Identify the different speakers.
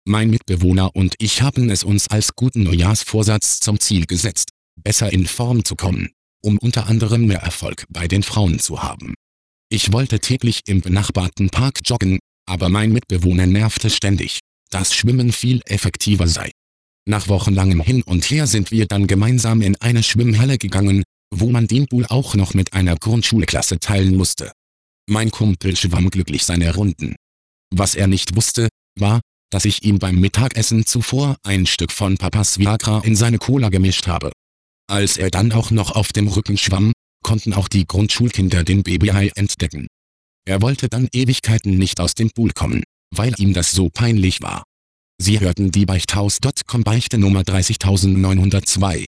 Speaker 1: Mein Mitbewohner und ich haben es uns als guten Neujahrsvorsatz zum Ziel gesetzt, besser in Form zu kommen, um unter anderem mehr Erfolg bei den Frauen zu haben. Ich wollte täglich im benachbarten Park joggen, aber mein Mitbewohner nervte ständig, dass Schwimmen viel effektiver sei. Nach wochenlangem Hin und Her sind wir dann gemeinsam in eine Schwimmhalle gegangen, wo man den Pool auch noch mit einer Grundschulklasse teilen musste. Mein Kumpel schwamm glücklich seine Runden. Was er nicht wusste, war, dass ich ihm beim Mittagessen zuvor ein Stück von Papas Viagra in seine Cola gemischt habe. Als er dann auch noch auf dem Rücken schwamm, konnten auch die Grundschulkinder den Babyhai entdecken. Er wollte dann Ewigkeiten nicht aus dem Pool kommen, weil ihm das so peinlich war. Sie hörten die Beichthaus.com Beichte Nummer 30902.